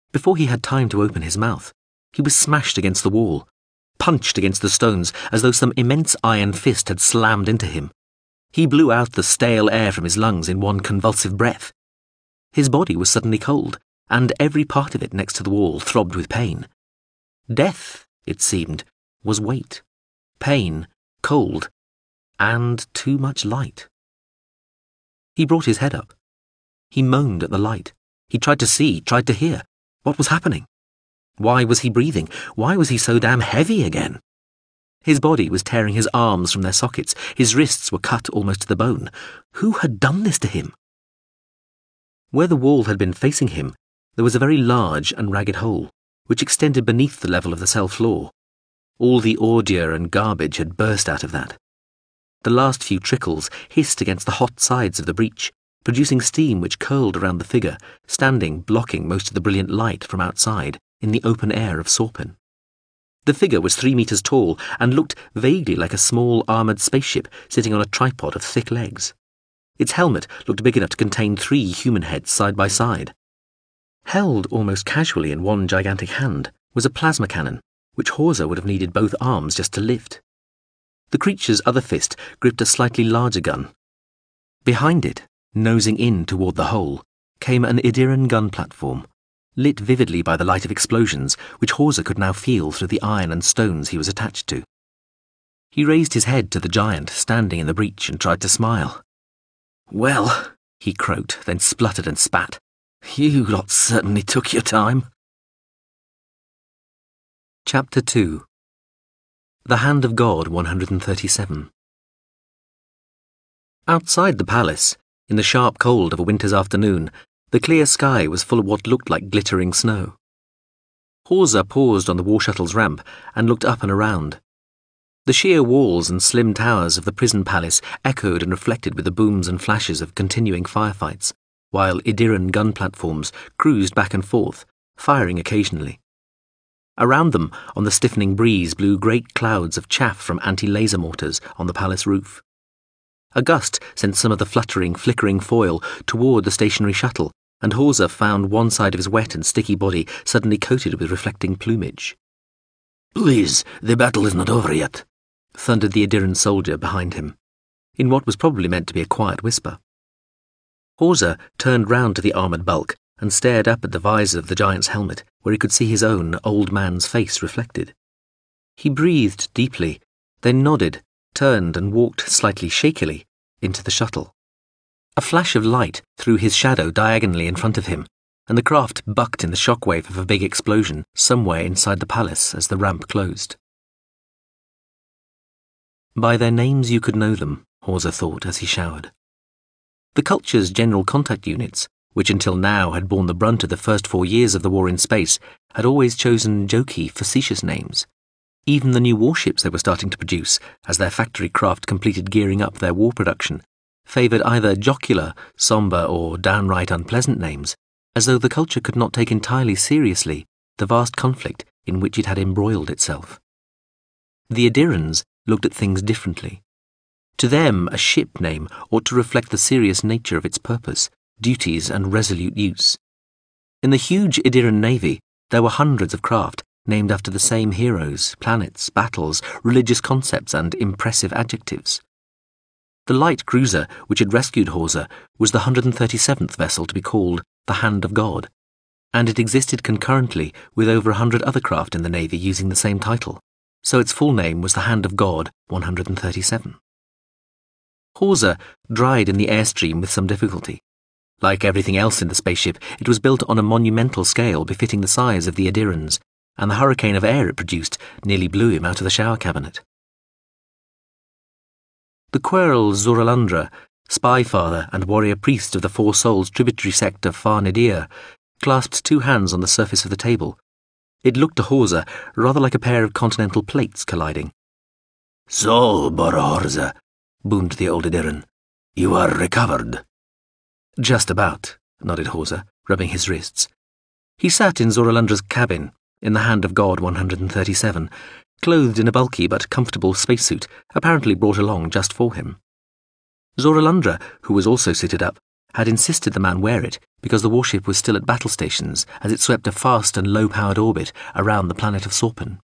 Before he had time to open his mouth, he was smashed against the wall, punched against the stones as though some immense iron fist had slammed into him. He blew out the stale air from his lungs in one convulsive breath. His body was suddenly cold, and every part of it next to the wall throbbed with pain. Death, it seemed, was weight, pain, cold, and too much light. He brought his head up. He moaned at the light. He tried to see, tried to hear. What was happening? Why was he breathing? Why was he so damn heavy again? His body was tearing his arms from their sockets. His wrists were cut almost to the bone. Who had done this to him? Where the wall had been facing him, there was a very large and ragged hole, which extended beneath the level of the cell floor. All the ordure and garbage had burst out of that. The last few trickles hissed against the hot sides of the breach, producing steam which curled around the figure, standing blocking most of the brilliant light from outside in the open air of Sorpin. The figure was 3 meters tall and looked vaguely like a small armoured spaceship sitting on a tripod of thick legs. Its helmet looked big enough to contain 3 human heads side by side. Held almost casually in one gigantic hand was a plasma cannon, which Hawser would have needed both arms just to lift. The creature's other fist gripped a slightly larger gun. Behind it, nosing in toward the hole, came an Idiran gun platform, lit vividly by the light of explosions which Hawser could now feel through the iron and stones he was attached to. He raised his head to the giant standing in the breach and tried to smile. "Well," he croaked, then spluttered and spat, "you lot certainly took your time." Chapter 2. The Hand of God 137. Outside the palace, in the sharp cold of a winter's afternoon, the clear sky was full of what looked like glittering snow. Hawser paused on the war shuttle's ramp and looked up and around. The sheer walls and slim towers of the prison palace echoed and reflected with the booms and flashes of continuing firefights, while Idiran gun platforms cruised back and forth, firing occasionally. Around them, on the stiffening breeze, blew great clouds of chaff from anti-laser mortars on the palace roof. A gust sent some of the fluttering, flickering foil toward the stationary shuttle, and Hawser found one side of his wet and sticky body suddenly coated with reflecting plumage. "Please, the battle is not over yet," thundered the Idiran soldier behind him, in what was probably meant to be a quiet whisper. Hawser turned round to the armoured bulk and stared up at the visor of the giant's helmet, where he could see his own old man's face reflected. He breathed deeply, then nodded, turned and walked slightly shakily into the shuttle. A flash of light threw his shadow diagonally in front of him, and the craft bucked in the shockwave of a big explosion somewhere inside the palace as the ramp closed. By their names you could know them, Hawser thought as he showered. The culture's general contact units, which until now had borne the brunt of the first 4 years of the war in space, had always chosen jokey, facetious names. Even the new warships they were starting to produce, as their factory craft completed gearing up their war production, favoured either jocular, sombre, or downright unpleasant names, as though the culture could not take entirely seriously the vast conflict in which it had embroiled itself. The Idirans looked at things differently. To them, a ship name ought to reflect the serious nature of its purpose, duties, and resolute use. In the huge Idiran navy, there were hundreds of craft named after the same heroes, planets, battles, religious concepts, and impressive adjectives. The light cruiser which had rescued Hawser was the 137th vessel to be called the Hand of God, and it existed concurrently with over 100 other craft in the Navy using the same title, so its full name was the Hand of God 137. Hawser dried in the airstream with some difficulty. Like everything else in the spaceship, it was built on a monumental scale befitting the size of the Idirans, and the hurricane of air it produced nearly blew him out of the shower cabinet. The Querl Zuralandra, spy father and warrior priest of the Four Souls tributary sect of Far Nidir, clasped 2 hands on the surface of the table. It looked to Hawser rather like a pair of continental plates colliding. "So, Borahorza," boomed the old Idiran, "you are recovered." "Just about," nodded Hawser, rubbing his wrists. He sat in Zoralandra's cabin, in the Hand of God 137, clothed in a bulky but comfortable spacesuit apparently brought along just for him. Zoralandra, who was also seated up, had insisted the man wear it because the warship was still at battle stations as it swept a fast and low-powered orbit around the planet of Sorpin.